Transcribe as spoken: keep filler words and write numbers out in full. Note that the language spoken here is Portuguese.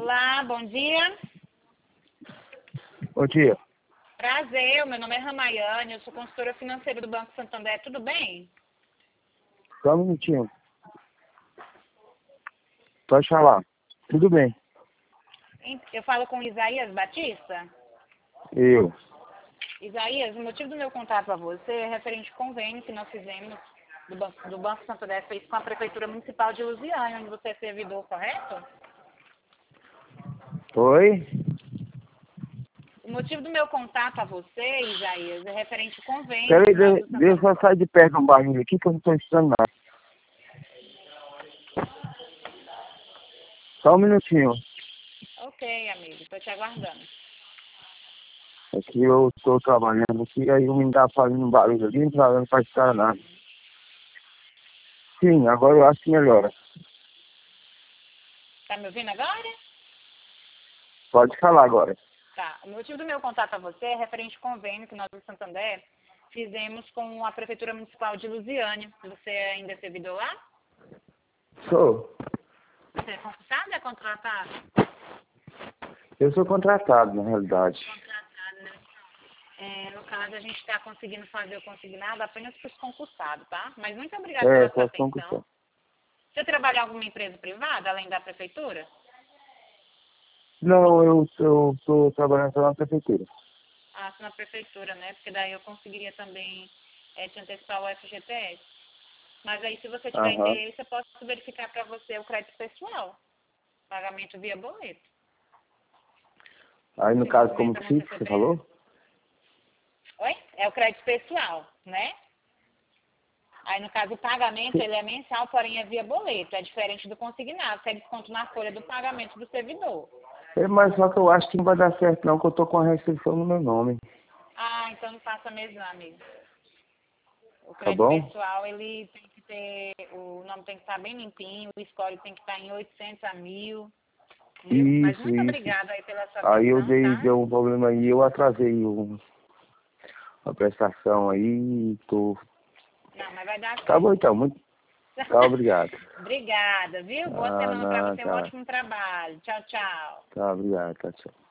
Olá, bom dia. Bom dia. Prazer, meu nome é Ramayane, eu sou consultora financeira do Banco Santander, tudo bem? Só um minutinho. Pode falar. Tudo bem. Eu falo com Isaías Batista. Eu. Isaías, o motivo do meu contato a você é referente ao convênio que nós fizemos do Banco, do Banco Santander fez com a Prefeitura Municipal de Lusiânia, onde você é servidor, correto? Oi? O motivo do meu contato a você, Isaías, é referente ao convênio Peraí, que nós de- do deixa eu Santander... só sair de perto do barulho aqui que eu não estou escutando nada. Só um minutinho. Ok, amigo, estou te aguardando. Aqui eu estou trabalhando aqui, aí o menino tá fazendo um barulho ali, não não faz cara nada. Sim, agora eu acho que melhora. Tá me ouvindo agora? Pode falar agora. Tá. O motivo do meu contato a você é referente ao convênio que nós do Santander fizemos com a Prefeitura Municipal de Lusiânia. Você ainda é servidor lá? Sou. Você é concursado ou é contratado? Eu sou contratado, na realidade. Contratado, né? É, no caso, a gente está conseguindo fazer o consignado apenas para os concursados, tá? Mas muito obrigada É, pela sua sou atenção. concursado. Você trabalha em alguma empresa privada, além da Prefeitura? Não, eu estou trabalhando só na prefeitura. Ah, na Prefeitura, né? Porque daí eu conseguiria também é, te antecipar o F G T S. Mas aí, se você tiver Aham. interesse, eu posso verificar para você o crédito pessoal. Pagamento via boleto. Aí no Se caso, como movimenta que muito fica, C você P F. falou? Oi? É o crédito pessoal, né? Aí, no caso, o pagamento, ele é mensal, porém é via boleto. É diferente do consignado, que é desconto na folha do pagamento do servidor. É, mas só que eu acho que não vai dar certo não, que eu tô com a restrição no meu nome. Ah, então não faça mesmo, amigo. O Tá crédito bom? pessoal, ele tem que ter, o nome tem que estar bem limpinho, o score tem que estar em oitocentos a mil, viu? Mas Isso, muito isso. obrigada aí pela sua Aí eu atenção, dei, tá? deu um problema aí, eu atrasei o, a prestação aí e tô... Não, mas vai dar Tá bom certo. então, muito... Tá, obrigado. Obrigada, viu? Boa Ah, semana para não, você, um tá. ótimo trabalho. Tchau, tchau. Tá, obrigado, tá, tchau.